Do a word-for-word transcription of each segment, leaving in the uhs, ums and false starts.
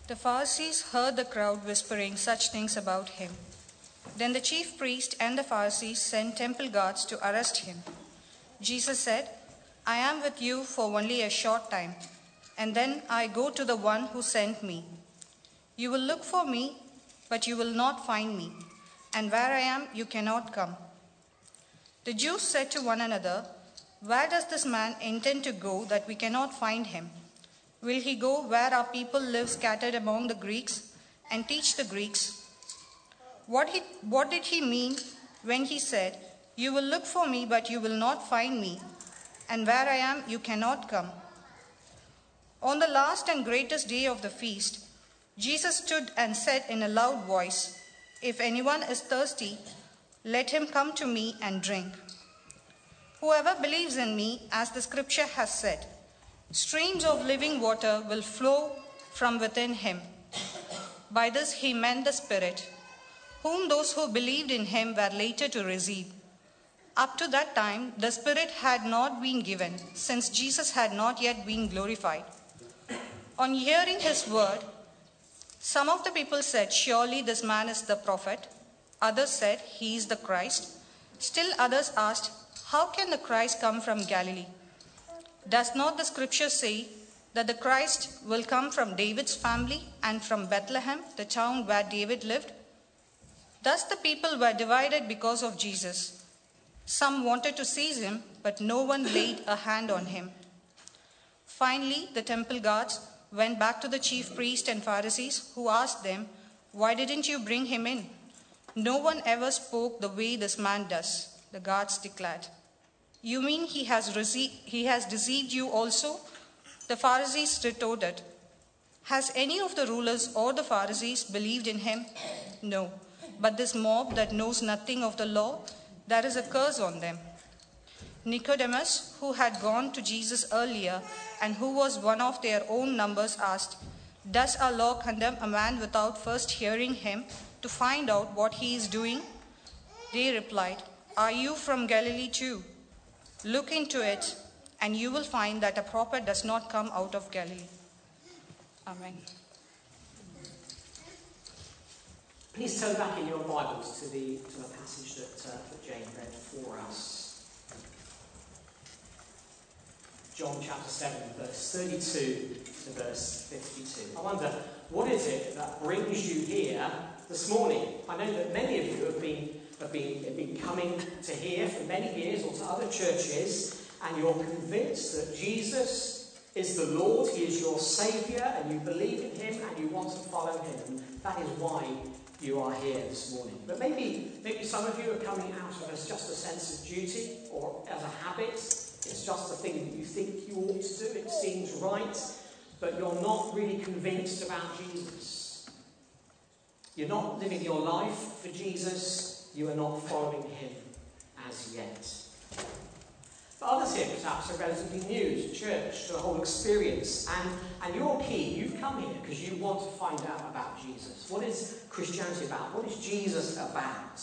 The Pharisees heard the crowd whispering such things about him. Then the chief priest and the Pharisees sent temple guards to arrest him. Jesus said, "I am with you for only a short time, and then I go to the one who sent me. You will look for me, but you will not find me, and where I am, you cannot come." The Jews said to one another, "Where does this man intend to go that we cannot find him? Will he go where our people live scattered among the Greeks and teach the Greeks? What, he, what did he mean when he said, 'You will look for me, but you will not find me, and where I am, you cannot come'?" On the last and greatest day of the feast, Jesus stood and said in a loud voice, "If anyone is thirsty, let him come to me and drink. Whoever believes in me, as the scripture has said, streams of living water will flow from within him." By this he meant the Spirit, whom those who believed in him were later to receive. Up to that time, the Spirit had not been given, since Jesus had not yet been glorified. On hearing his word, some of the people said, "Surely this man is the prophet." Others said, "He is the Christ." Still others asked, "How can the Christ come from Galilee? Does not the scripture say that the Christ will come from David's family and from Bethlehem, the town where David lived?" Thus the people were divided because of Jesus. Some wanted to seize him, but no one laid a hand on him. Finally, the temple guards went back to the chief priests and Pharisees, who asked them, "Why didn't you bring him in?" "No one ever spoke the way this man does," the guards declared. "You mean he has, rece- he has deceived you also?" The Pharisees retorted, "Has any of the rulers or the Pharisees believed in him? No, but this mob that knows nothing of the law, there is a curse on them." Nicodemus, who had gone to Jesus earlier and who was one of their own numbers, asked, "Does our law condemn a man without first hearing him to find out what he is doing?" They replied, "Are you from Galilee too? Look into it, and you will find that a prophet does not come out of Galilee." Amen. Please turn back in your Bibles to the, to the passage that, uh, that Jane read for us. John chapter seven, verse thirty-two to verse fifty-two. I wonder, what is it that brings you here this morning? I know that many of you have been, have been, have been coming to here for many years or to other churches, and you're convinced that Jesus is the Lord, he is your Saviour, and you believe in him and you want to follow him. That is why you are here this morning. But maybe, maybe some of you are coming out of as just a sense of duty or as a habit. It's just a thing that you think you ought to do. It seems right, but you're not really convinced about Jesus. You're not living your life for Jesus. You are not following him as yet. But others here perhaps are relatively new to church, to the whole experience. And, and you're keen. You've come here because you want to find out about Jesus. What is Christianity about? What is Jesus about?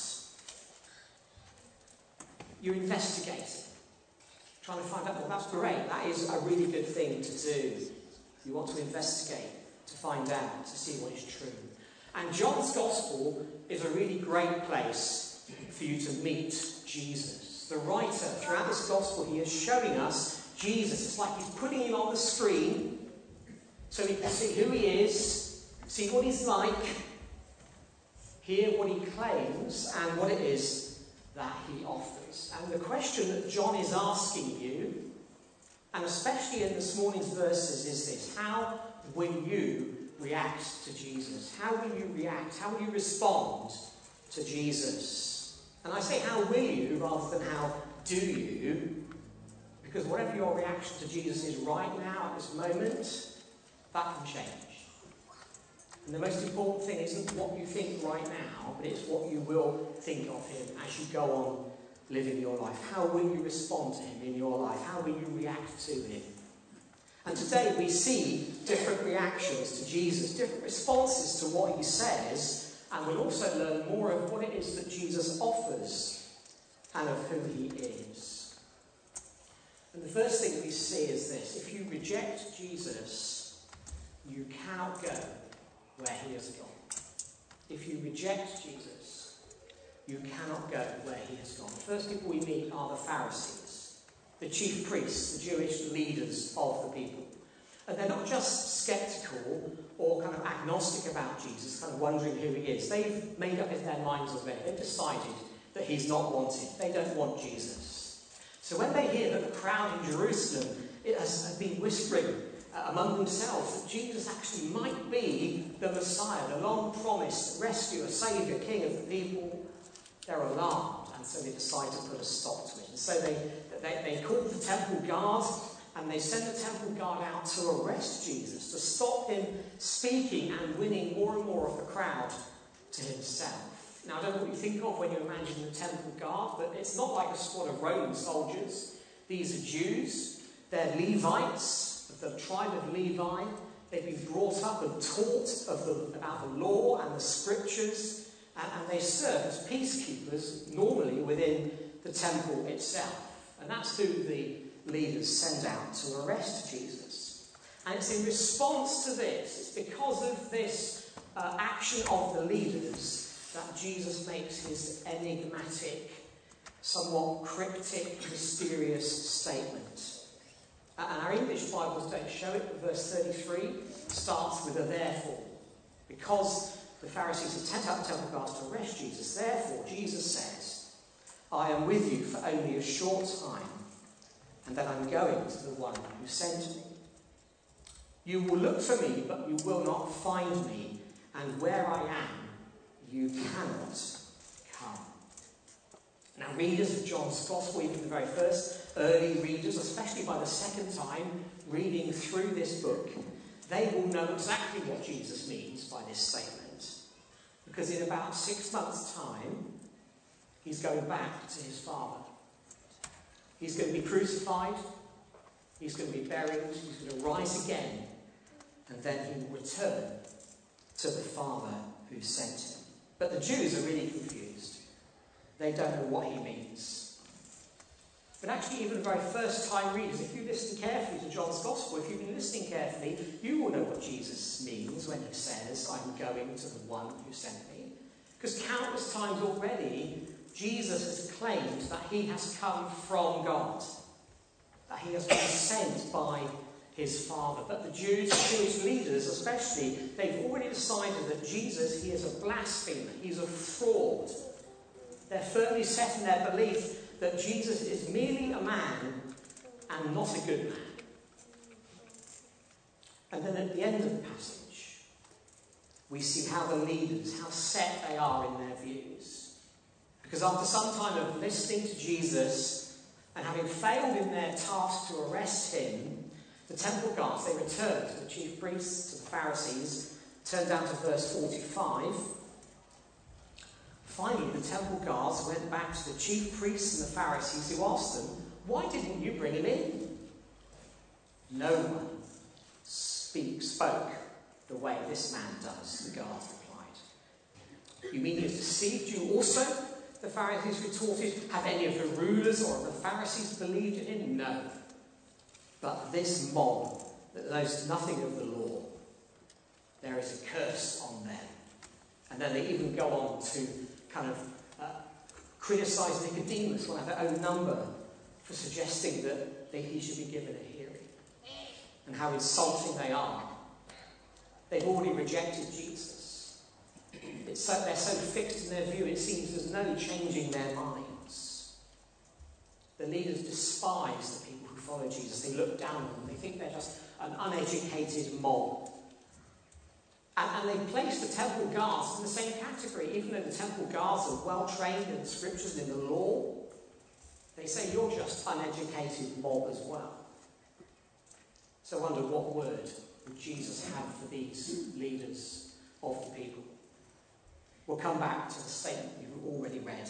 You're investigating. Trying to find out, well, that's great. That is a really good thing to do. You want to investigate, to find out, to see what is true. And John's Gospel is a really great place for you to meet Jesus. The writer, throughout this Gospel, he is showing us Jesus. It's like he's putting him on the screen so we can see who he is, see what he's like, hear what he claims, and what it is that he offers. And the question that John is asking you, and especially in this morning's verses, is this: how will you react to Jesus? How will you react? How will you respond to Jesus? And I say how will you rather than how do you, because whatever your reaction to Jesus is right now at this moment, that can change. And the most important thing isn't what you think right now, but it's what you will think of him as you go on living your life. How will you respond to him in your life? How will you react to him? And today we see different reactions to Jesus, different responses to what he says, and we'll also learn more of what it is that Jesus offers and of who he is. And the first thing we see is this: if you reject Jesus, you cannot go where he has gone. If you reject Jesus, you cannot go where he has gone. The first people we meet are the Pharisees, the chief priests, the Jewish leaders of the people. And they're not just sceptical or kind of agnostic about Jesus, kind of wondering who he is. They've made up in their minds already. They've decided that he's not wanted. They don't want Jesus. So when they hear that the crowd in Jerusalem it has, has been whispering uh, among themselves that Jesus actually might be the Messiah, the long-promised rescuer, saviour, king of the people, they're alarmed. And so they decide to put a stop to it. And so they, they, they call the temple guard, and they send the temple guard out to arrest Jesus, to stop him speaking and winning more and more of the crowd to himself. Now, I don't know what you think of when you imagine the temple guard, but it's not like a squad of Roman soldiers. These are Jews. They're Levites, of the tribe of Levi. They've been brought up and taught of the, about the law and the scriptures, and, and they serve as peacekeepers normally within the temple itself. And that's who the leaders send out to arrest Jesus. And it's in response to this, it's because of this uh, action of the leaders that Jesus makes his enigmatic, somewhat cryptic, mysterious statement. Uh, and our English Bibles don't show it, but verse thirty-three starts with a therefore. Because the Pharisees had sent out the temple guards to arrest Jesus, therefore Jesus says, I am with you for only a short time, and then I'm going to the one who sent me. You will look for me, but you will not find me, and where I am, you cannot come. Now, readers of John's Gospel, even the very first early readers, especially by the second time reading through this book, they will know exactly what Jesus means by this statement. Because in about six months' time, he's going back to his Father. He's going to be crucified, he's going to be buried, he's going to rise again, and then he will return to the Father who sent him. But the Jews are really confused. They don't know what he means. But actually, even the very first time readers, if you listen carefully to John's Gospel, if you've been listening carefully, you will know what Jesus means when he says, I'm going to the one who sent me. Because countless times already, Jesus has claimed that he has come from God, that he has been sent by his Father. But the Jews, the Jewish leaders especially, they've already decided that Jesus, he is a blasphemer, he's a fraud. They're firmly set in their belief that Jesus is merely a man and not a good man. And then at the end of the passage, we see how the leaders, how set they are in their views. Because after some time of listening to Jesus and having failed in their task to arrest him, the temple guards, they returned to the chief priests, to the Pharisees. Turn down to verse forty-five. Finally, the temple guards went back to the chief priests and the Pharisees, who asked them, why didn't you bring him in? No one speak, spoke the way this man does, the guards replied. You mean he has deceived you also? The Pharisees retorted. Have any of the rulers or of the Pharisees believed in him? No. But this mob that knows nothing of the law, there is a curse on them. And then they even go on to kind of uh, criticise Nicodemus, one of their own number, for suggesting that they, he should be given a hearing. And how insulting they are. They've already rejected Jesus. It's so, they're so fixed in their view, it seems there's no changing their minds. The leaders despise the people who follow Jesus. They look down on them. They think they're just an uneducated mob. And, and they place the temple guards in the same category, even though the temple guards are well trained in the scriptures and in the law. They say you're just uneducated mob as well. So I wonder what word would Jesus have for these leaders of the people? We'll come back to the statement we've already read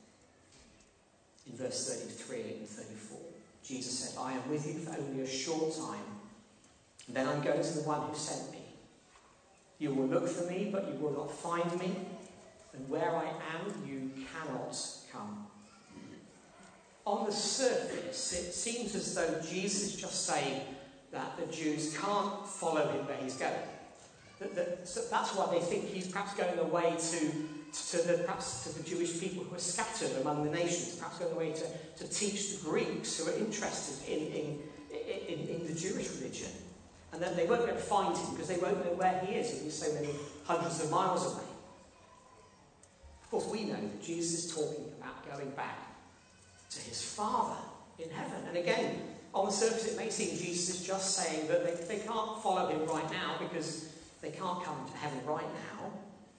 in verse thirty-three and thirty-four. Jesus said, I am with you for only a short time, and then I'm going to the one who sent me. You will look for me, but you will not find me, and where I am, you cannot come. On the surface, it seems as though Jesus is just saying that the Jews can't follow him where he's going. That, that, so that's why they think he's perhaps going away to, to the, perhaps to the Jewish people who are scattered among the nations, perhaps going away to, to teach the Greeks who are interested in, in, in, in the Jewish religion. And then they won't be able to find him because they won't know where he is if he's so many hundreds of miles away. Of course, we know that Jesus is talking about going back to his Father in heaven. And again, on the surface, it may seem Jesus is just saying that they, they can't follow him right now because they can't come to heaven right now.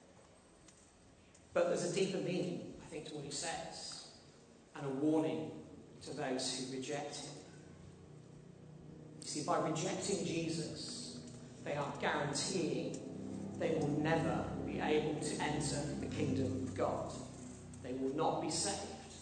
But there's a deeper meaning, I think, to what he says, and a warning to those who reject him. You see, by rejecting Jesus, they are guaranteeing they will never be able to enter the kingdom of God. They will not be saved.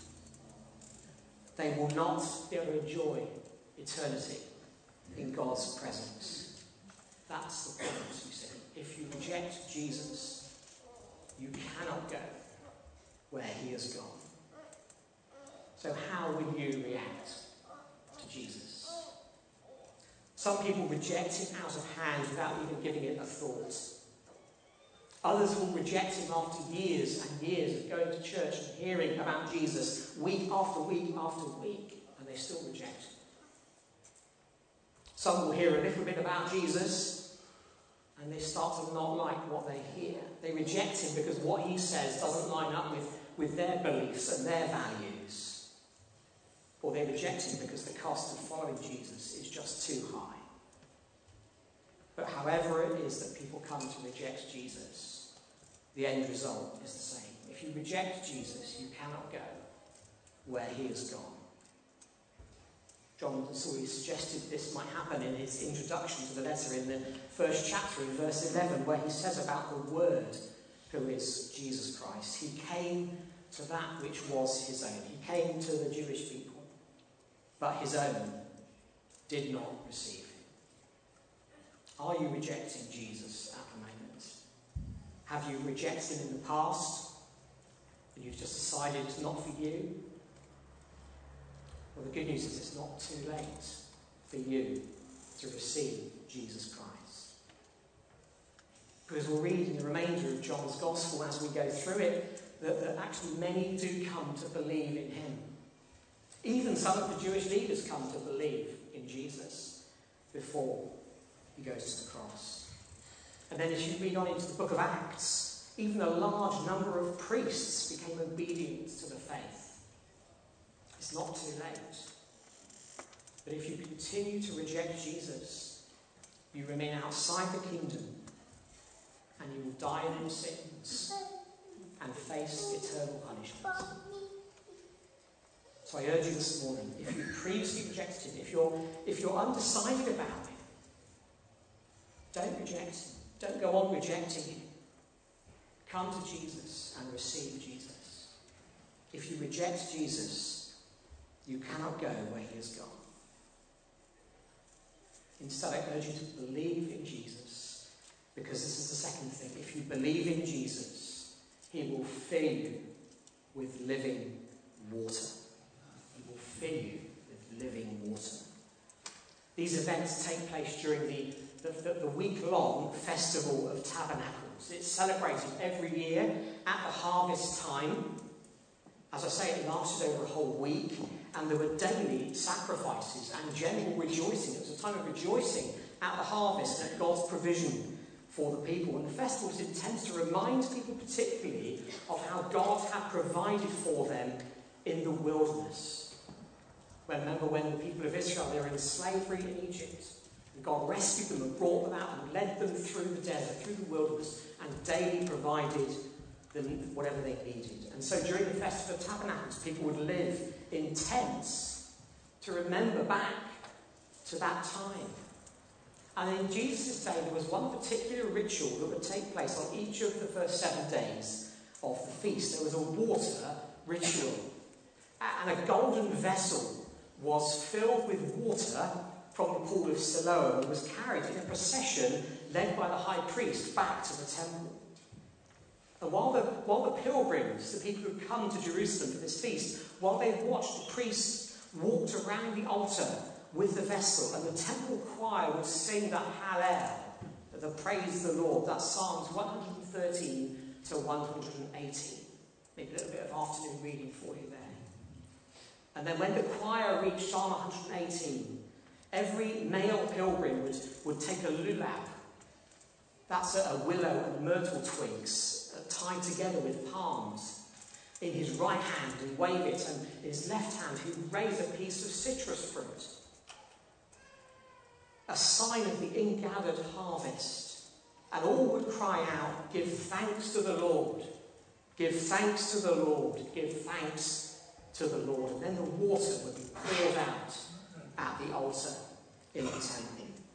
They will not be able to enjoy eternity in God's presence. That's the point, you see. If you reject Jesus, you cannot go where he has gone. So how will you react to Jesus? Some people reject him out of hand without even giving it a thought. Others will reject him after years and years of going to church and hearing about Jesus week after week after week, and they still reject him. Some will hear a little bit about Jesus, and they start to not like what they hear. They reject him because what he says doesn't line up with, with their beliefs and their values. Or they reject him because the cost of following Jesus is just too high. But however it is that people come to reject Jesus, the end result is the same. If you reject Jesus, you cannot go where he has gone. John Sawyer suggested this might happen in his introduction to the letter in the first chapter in verse eleven, where he says about the Word, who is Jesus Christ. He came to that which was his own. He came to the Jewish people, but his own did not receive him. Are you rejecting Jesus at the moment? Have you rejected him in the past and you've just decided it's not for you? Well, the good news is it's not too late for you to receive Jesus Christ. Because we'll read in the remainder of John's Gospel as we go through it that, that actually many do come to believe in him. Even some of the Jewish leaders come to believe in Jesus before he goes to the cross. And then as you read on into the book of Acts, even a large number of priests became obedient to the faith. It's not too late. But if you continue to reject Jesus, you remain outside the kingdom and you will die in your sins and face eternal punishment. So I urge you this morning, if you previously rejected him, if you're, if you're undecided about him, don't reject him. Don't go on rejecting him. Come to Jesus and receive Jesus. If you reject Jesus, you cannot go where he has gone. Instead, I urge you to believe in Jesus, because this is the second thing. If you believe in Jesus, he will fill you with living water. He will fill you with living water. These events take place during the, the, the, the week-long Festival of Tabernacles. It's celebrated every year at the harvest time. As I say, it lasted over a whole week, and there were daily sacrifices and general rejoicing. It was a time of rejoicing at the harvest and at God's provision for the people. And the festival was intended to remind people particularly of how God had provided for them in the wilderness. Remember when the people of Israel, they were in slavery in Egypt, and God rescued them and brought them out and led them through the desert, through the wilderness, and daily provided them whatever they needed. And so during the Festival of Tabernacles, people would live in tents to remember back to that time. And in Jesus' day, there was one particular ritual that would take place on each of the first seven days of the feast. There was a water ritual. And a golden vessel was filled with water from the pool of Siloam and was carried in a procession led by the high priest back to the temple. And while the, while the pilgrims, the people who come to Jerusalem for this feast, while they watched, the priests walked around the altar with the vessel, and the temple choir would sing the Hallel, that praise the Lord. That's Psalms one hundred thirteen to one hundred eighteen. Maybe a little bit of afternoon reading for you there. And then when the choir reached Psalm one hundred eighteen, every male pilgrim would, would take a lulab. That's a, a willow and myrtle twigs uh, tied together with palms in his right hand and wave it, and in his left hand he would raise a piece of citrus fruit, a sign of the ingathered harvest. And all would cry out, "Give thanks to the Lord, give thanks to the Lord, give thanks to the Lord." And then the water would be poured out at the altar in the temple.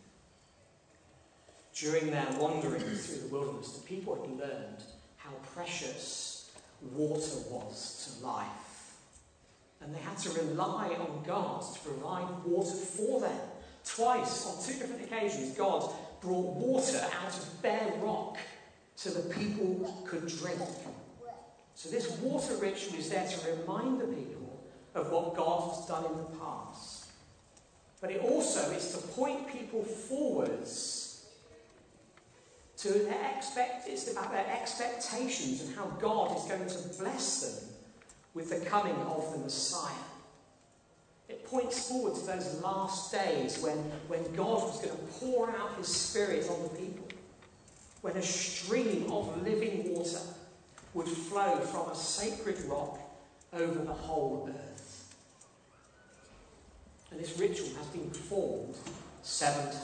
During their wandering through the wilderness, the people had learned how precious water was to life. And they had to rely on God to provide water for them. Twice, on two different occasions, God brought water out of bare rock so the people could drink. So this water ritual is there to remind the people of what God has done in the past. But it also is to point people forwards to their expect, it's about their expectations and how God is going to bless them with the coming of the Messiah. It points forward to those last days when, when God was going to pour out his Spirit on the people, when a stream of living water would flow from a sacred rock over the whole earth. And this ritual has been performed seven times.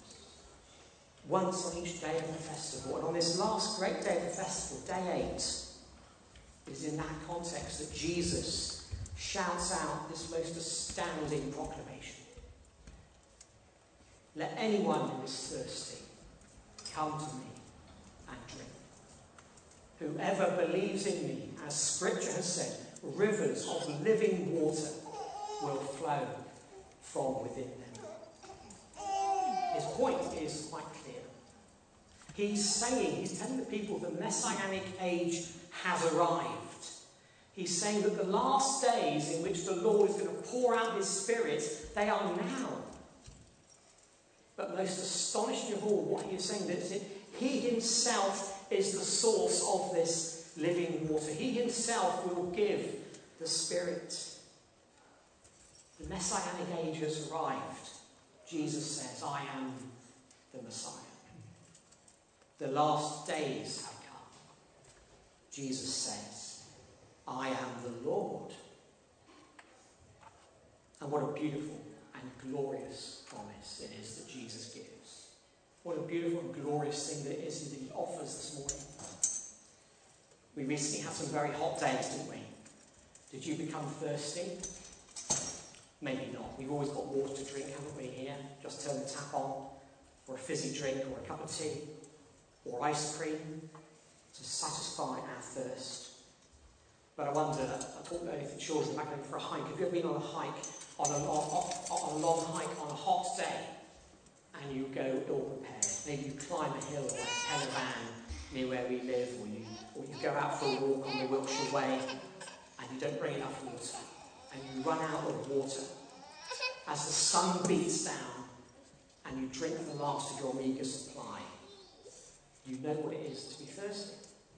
Once on each day of the festival. And on this last great day of the festival, day eight, it is in that context that Jesus shouts out this most astounding proclamation. "Let anyone who is thirsty come to me and drink. Whoever believes in me, as Scripture has said, rivers of living water will flow from within them." His point is quite clear. He's saying, he's telling the people the Messianic age has arrived. He's saying that the last days in which the Lord is going to pour out his Spirit, they are now. But most astonishing of all, what he is saying is that he himself is the source of this living water. He himself will give the Spirit. The Messianic age has arrived. Jesus says, "I am the Messiah." The last days have come. Jesus says, "I am the Lord." And what a beautiful and glorious promise it is that Jesus gives. What a beautiful and glorious thing that it is that he offers this morning. We recently had some very hot days, didn't we? Did you become thirsty? Maybe not. We've always got water to drink, haven't we, here? Just turn the tap on, or a fizzy drink, or a cup of tea, or ice cream to satisfy our thirst. But I wonder, I talked earlier to the children back going for a hike. Have you ever been on a hike, on a, on, on a long hike on a hot day, and you go ill-prepared? Maybe you climb a hill like Pen y Fan near where we live, or you, or you go out for a walk on the Wiltshire Way, and you don't bring enough water, and you run out of water as the sun beats down, and you drink the last of your meagre supply. You know what it is to be thirsty.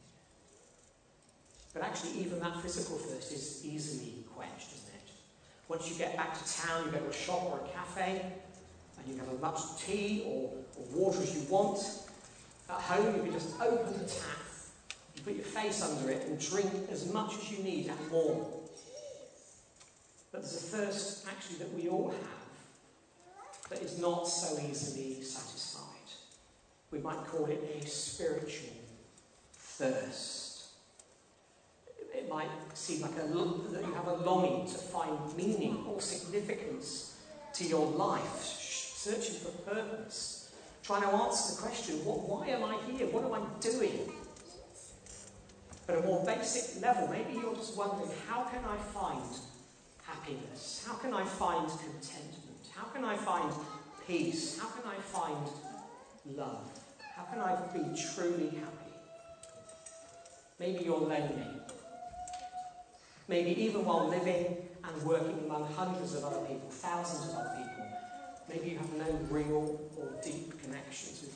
But actually, even that physical thirst is easily quenched, isn't it? Once you get back to town, you go to a shop or a cafe, and you have as much tea or, or water as you want. At home, you can just open the tap, you put your face under it, and drink as much as you need and more. But there's a thirst, actually, that we all have that is not so easily satisfied. We might call it a spiritual thirst. It might seem like a, that you have a longing to find meaning or significance to your life, searching for purpose, trying to answer the question, what, why am I here? What am I doing? But at a more basic level, maybe you're just wondering, how can I find happiness? How can I find contentment? How can I find peace? How can I find love? How can I be truly happy? Maybe you're lonely. Maybe even while living and working among hundreds of other people, thousands of other people, maybe you have no real or deep connections with people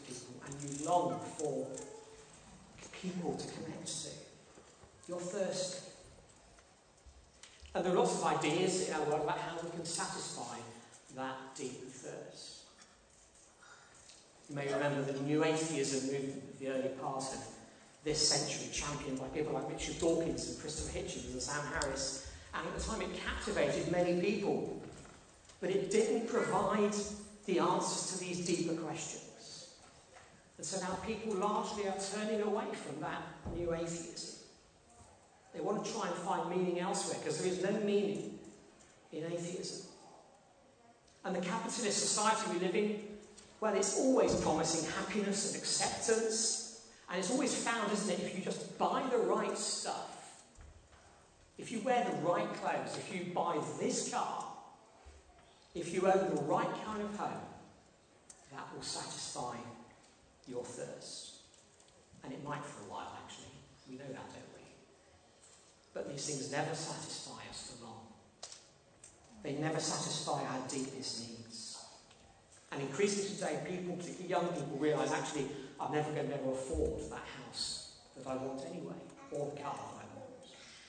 and you long for people to connect to. You're thirsty. And there are lots of ideas in our world about how we can satisfy that deep thirst. You may remember the New Atheism movement of the early part of this century, championed by people like Richard Dawkins and Christopher Hitchens and Sam Harris. And at the time it captivated many people. But it didn't provide the answers to these deeper questions. And so now people largely are turning away from that new atheism. They want to try and find meaning elsewhere because there is no meaning in atheism. And the capitalist society we live in, well, it's always promising happiness and acceptance. And it's always found, isn't it, if you just buy the right stuff, if you wear the right clothes, if you buy this car, if you own the right kind of home, that will satisfy your thirst. And it might for a while, actually. We know that, don't we? But these things never satisfy us for long. They never satisfy our deepest needs. And increasingly today, people, particularly young people, realise, actually, I'm never going to ever afford that house that I want anyway, or the car that I want.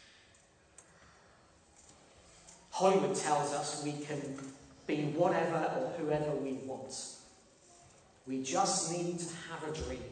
Hollywood tells us we can be whatever or whoever we want. We just need to have a dream.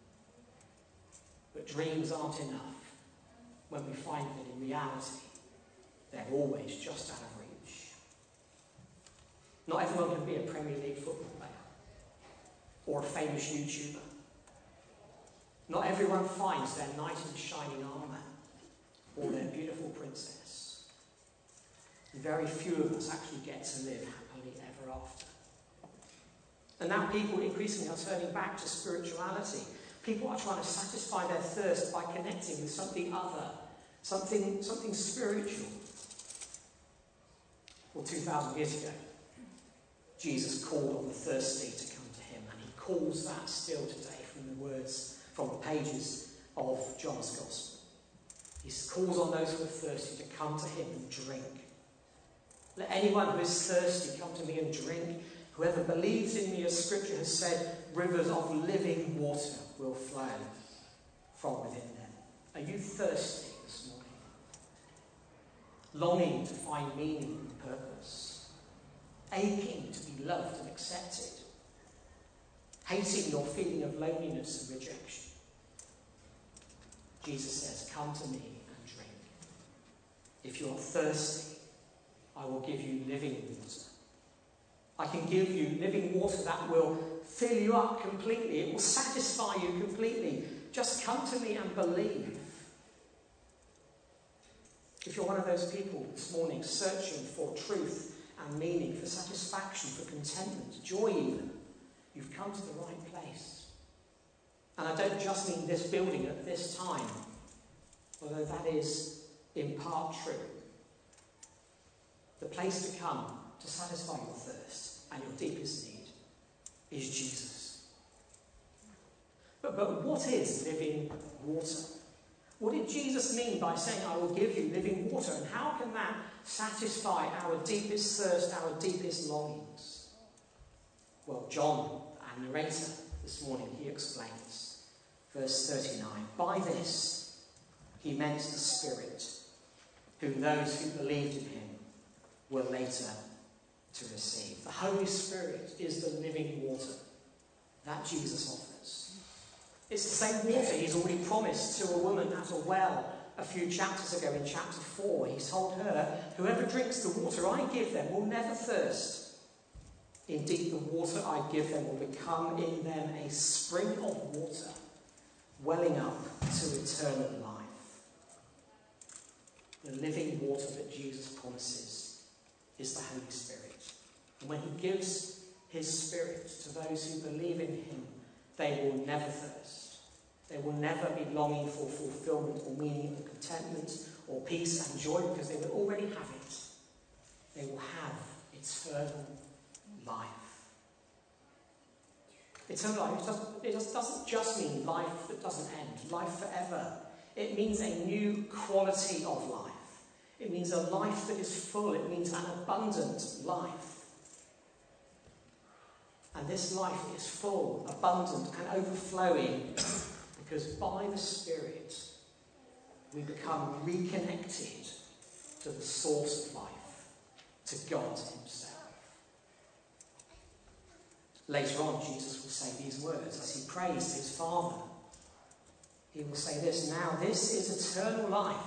But dreams aren't enough when we find that in reality they're always just out of reach. Not everyone can be a Premier League football player or a famous YouTuber. Not everyone finds their knight in shining armour or their beautiful princess. Very few of us actually get to live happily ever after. And now people increasingly are turning back to spirituality. People are trying to satisfy their thirst by connecting with something other, something, something spiritual. Well, two thousand years ago, Jesus called on the thirsty to come to him, and he calls that still today from the words, from the pages of John's Gospel. He calls on those who are thirsty to come to him and drink. Let anyone who is thirsty come to me and drink. Whoever believes in me, as Scripture has said, rivers of living water will flow from within them. Are you thirsty this morning? Longing to find meaning and purpose? Aching to be loved and accepted? Hating your feeling of loneliness and rejection? Jesus says, come to me and drink. If you are thirsty, I will give you living water. I can give you living water that will fill you up completely. It will satisfy you completely. Just come to me and believe. If you're one of those people this morning searching for truth and meaning, for satisfaction, for contentment, joy even, you've come to the right place. And I don't just mean this building at this time, although that is in part true. The place to come to satisfy your thirst and your deepest need is Jesus. But, but what is living water? What did Jesus mean by saying, I will give you living water? And how can that satisfy our deepest thirst, our deepest longings? Well, John, our narrator this morning, he explains. Verse thirty-nine, by this he meant the Spirit, whom those who believed in him were later to receive. The Holy Spirit is the living water that Jesus offers. It's the same water he's already promised to a woman at a well a few chapters ago in chapter four. He told her, whoever drinks the water I give them will never thirst. Indeed, the water I give them will become in them a spring of water welling up to eternal life. The living water that Jesus promises is the Holy Spirit. And when he gives his Spirit to those who believe in him, they will never thirst. They will never be longing for fulfillment or meaning or contentment or peace and joy, because they will already have it. They will have eternal life. Eternal life, it doesn't, it just doesn't just mean life that doesn't end, life forever. It means a new quality of life. It means a life that is full. It means an abundant life. And this life is full, abundant, and overflowing because by the Spirit we become reconnected to the source of life, to God himself. Later on, Jesus will say these words as he prays to his Father. He will say this, now this is eternal life.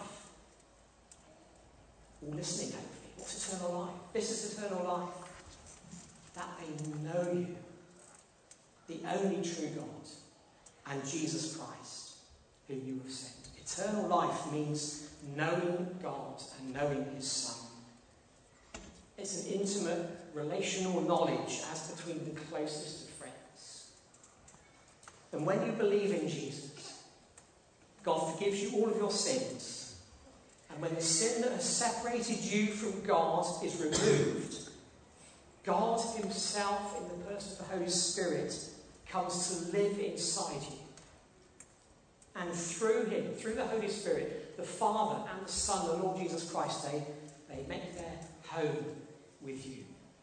All listening, hopefully. What's eternal life? This is eternal life. That they know you, the only true God, and Jesus Christ, whom you have sent. Eternal life means knowing God and knowing his Son. It's an intimate relational knowledge as between the closest of friends. And when you believe in Jesus, God forgives you all of your sins. And when the sin that has separated you from God is removed, God himself, in the person of the Holy Spirit, comes to live inside you. And through him, through the Holy Spirit, the Father and the Son, the Lord Jesus Christ, they, they make their home with you.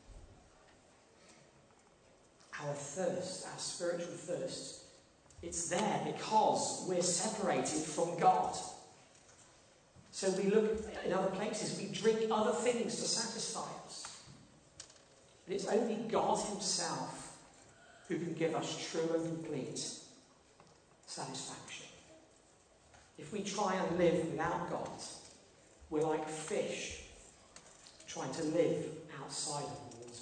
Our thirst, our spiritual thirst, it's there because we're separated from God. So we look in other places, we drink other things to satisfy us. But it's only God himself who can give us true and complete satisfaction. If we try and live without God, we're like fish trying to live outside of the water.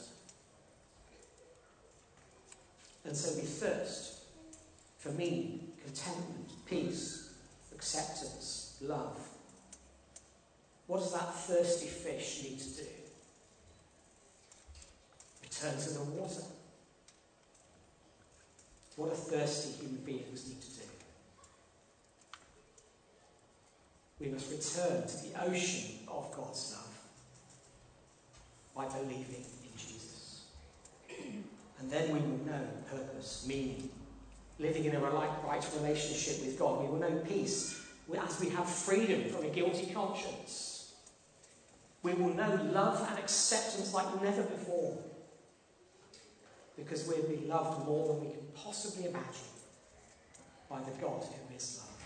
And so we thirst for meaning, contentment, peace, acceptance, love. What does that thirsty fish need to do? Return to the water. What do thirsty human beings need to do? We must return to the ocean of God's love by believing in Jesus. And then we will know purpose, meaning, living in a right relationship with God. We will know peace as we have freedom from a guilty conscience. We will know love and acceptance like never before, because we'll be loved more than we can possibly imagine by the God who is love.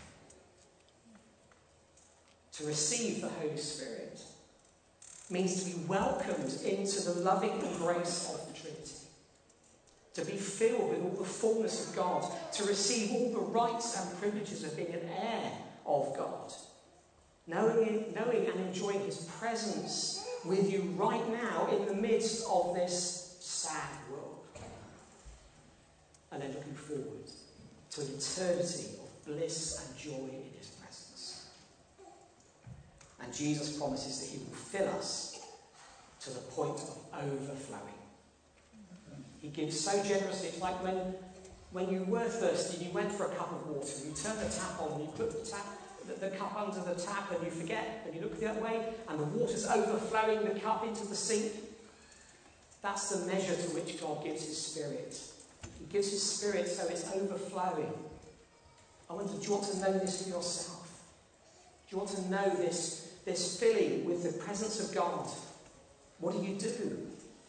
To receive the Holy Spirit means to be welcomed into the loving embrace of the Trinity. To be filled with all the fullness of God. To receive all the rights and privileges of being an heir of God. Knowing, knowing and enjoying his presence with you right now in the midst of this sad world. And then looking forward to an eternity of bliss and joy in his presence. And Jesus promises that he will fill us to the point of overflowing. He gives so generously. It's like when, when you were thirsty and you went for a cup of water, you turn the tap on and you put the, tap, the, the cup under the tap and you forget and you look the other way and the water's overflowing the cup into the sink. That's the measure to which God gives his Spirit. He gives his Spirit so it's overflowing. I wonder, do you want to know this for yourself? Do you want to know this, this filling with the presence of God? What do you do?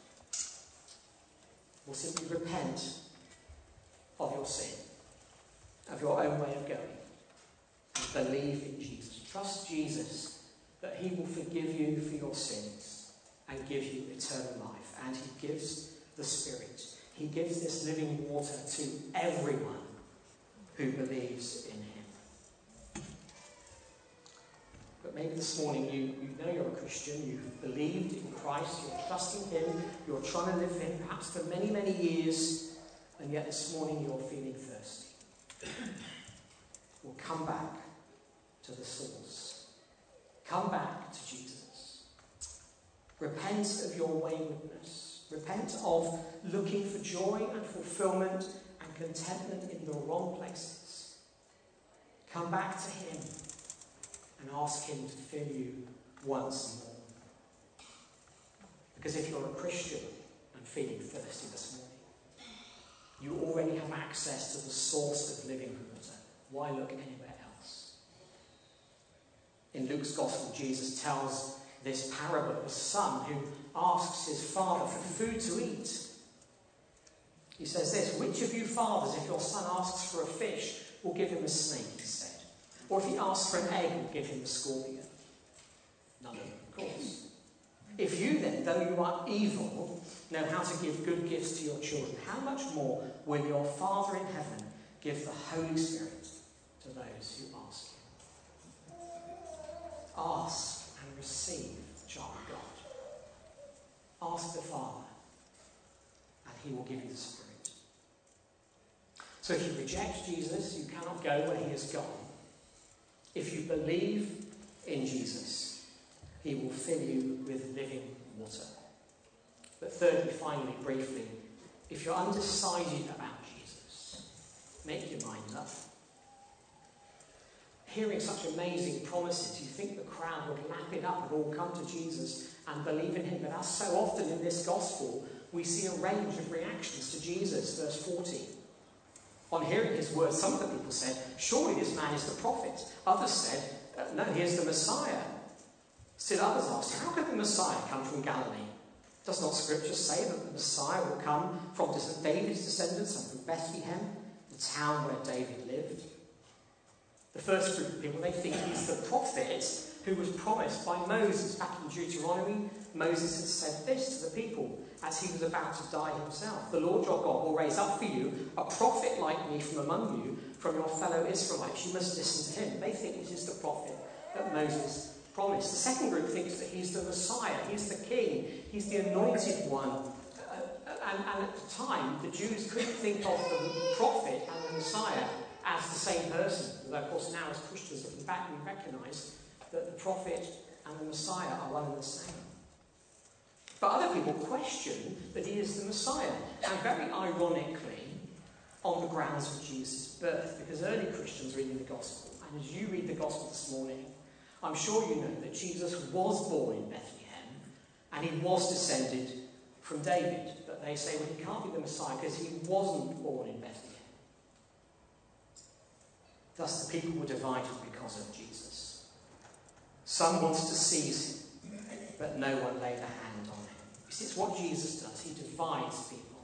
Well, simply repent of your sin, of your own way of going, and believe in Jesus. Trust Jesus that he will forgive you for your sins and give you eternal life. And he gives the Spirit. He gives this living water to everyone who believes in him. But maybe this morning you, you know you're a Christian, you've believed in Christ, you're trusting him, you're trying to live for him perhaps for many, many years, and yet this morning you're feeling thirsty. Well, come back to the source. Come back to Jesus. Repent of your waywardness. Repent of looking for joy and fulfillment and contentment in the wrong places. Come back to him and ask him to fill you once more. Because if you're a Christian and feeling thirsty this morning, you already have access to the source of living water. Why look anywhere else? In Luke's Gospel, Jesus tells this parable of a son who asks his father for food to eat. He says this, which of you fathers, if your son asks for a fish, will give him a snake instead? Or if he asks for an egg, will give him a scorpion? None of them, of course. If you then, though you are evil, know how to give good gifts to your children, how much more will your Father in heaven give the Holy Spirit to those who ask him? Ask and receive, child of God. Ask the Father, and he will give you the Spirit. So if you reject Jesus, you cannot go where he has gone. If you believe in Jesus, he will fill you with living water. But thirdly, finally, briefly, if you're undecided about Jesus, make your mind up. Hearing such amazing promises, you think the crowd would lap it up and all come to Jesus and believe in him. But as so often in this gospel, we see a range of reactions to Jesus. Verse forty. On hearing his words, some of the people said, surely this man is the prophet. Others said, no, he is the Messiah. Still others asked, how could the Messiah come from Galilee? Does not Scripture say that the Messiah will come from David's descendants and from Bethlehem, the town where David lived? The first group of people, they think he's the prophet who was promised by Moses. Back in Deuteronomy, Moses had said this to the people as he was about to die himself. The Lord your God will raise up for you a prophet like me from among you, from your fellow Israelites. You must listen to him. They think this is the prophet that Moses promised. The second group thinks that he's the Messiah, he's the king, he's the anointed one. Uh, and, and at the time, the Jews couldn't think of the prophet and the Messiah as the same person. Although, of course, now as Christians, looking back, we recognise that the prophet and the Messiah are one and the same. But other people question that he is the Messiah. And very ironically, on the grounds of Jesus' birth, because early Christians reading the Gospel, and as you read the Gospel this morning, I'm sure you know that Jesus was born in Bethlehem and he was descended from David. But they say, well, he can't be the Messiah because he wasn't born in Bethlehem. Thus the people were divided because of Jesus. Some wanted to seize him, but no one laid a hand on him. You see, it's what Jesus does. He divides people.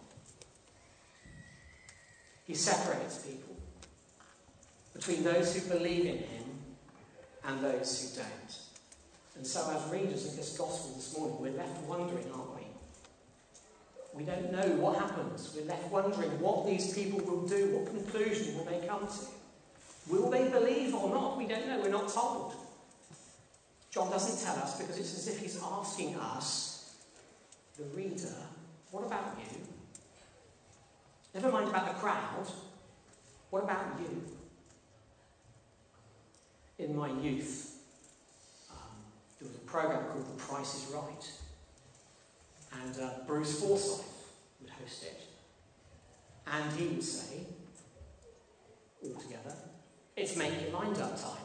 He separates people between those who believe in him and those who don't. And so as readers of this gospel this morning, we're left wondering, aren't we? We don't know what happens. We're left wondering what these people will do. What conclusion will they come to? Will they believe or not? We don't know. We're not told. John doesn't tell us because it's as if he's asking us, the reader, what about you? Never mind about the crowd. What about you? In my youth, um, there was a programme called The Price is Right. And uh, Bruce Forsyth would host it. And he would say, all together, it's make your mind up time.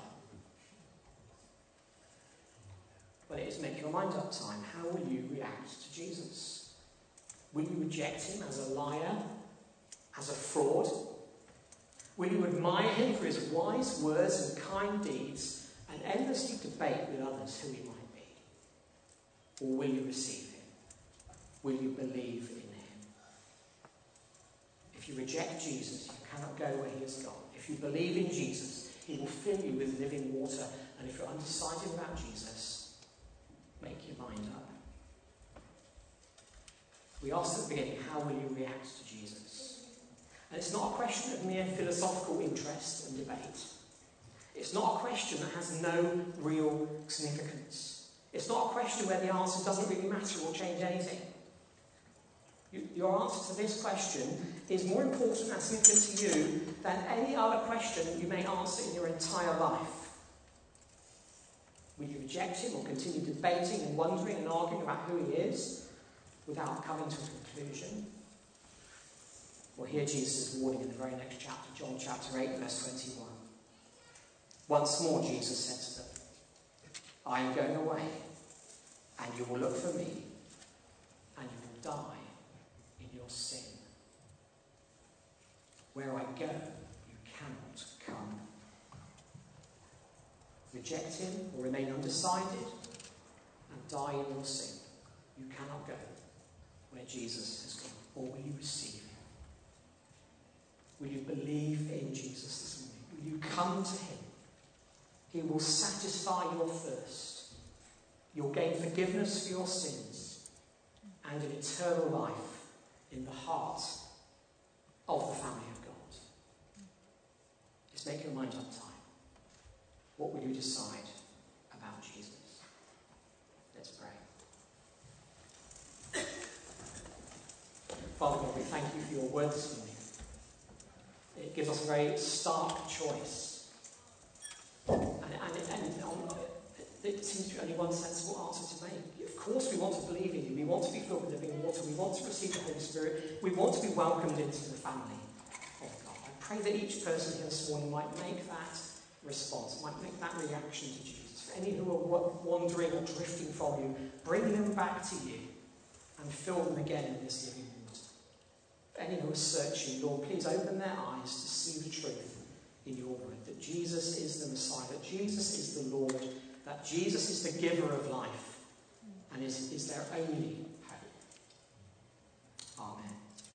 Well, it is make your mind up time. How will you react to Jesus? Will you reject him as a liar, as a fraud? Will you admire him for his wise words and kind deeds and endlessly debate with others who he might be? Or will you receive him? Will you believe in him? If you reject Jesus, you cannot go where he has gone. If you believe in Jesus, he will fill you with living water. And if you're undecided about Jesus, make your mind up. We asked at the beginning, how will you react to Jesus? And it's not a question of mere philosophical interest and debate. It's not a question that has no real significance. It's not a question where the answer doesn't really matter or change anything. You, your answer to this question is more important and significant to you than any other question you may answer in your entire life. Will you reject him or continue debating and wondering and arguing about who he is without coming to a conclusion? Well, hear Jesus' warning in the very next chapter, John chapter eight, verse twenty-one. Once more, Jesus said to them, I am going away, and you will look for me, and you will die in your sin. Where I go, you cannot come. Reject him or remain undecided and die in your sin. You cannot go where Jesus has gone. Or will you receive him? Will you believe in Jesus this morning? Will you come to him? He will satisfy your thirst. You'll gain forgiveness for your sins and an eternal life in the heart of the family of God. Just make your mind up time. What will you decide about Jesus? Let's pray. Father God, we thank you for your word this morning. It gives us a very stark choice. And, and, and um, it seems to be only one sensible answer to make. Of course we want to believe in you. We want to be filled with living water. We want to receive the Holy Spirit. We want to be welcomed into the family of God. I pray that each person here this morning might make that response, might make that reaction to Jesus. For any who are wandering or drifting from you, bring them back to you and fill them again with this living water. For any who are searching, Lord, please open their eyes to see the truth in your word, that Jesus is the Messiah, that Jesus is the Lord, that Jesus is the giver of life and is, is their only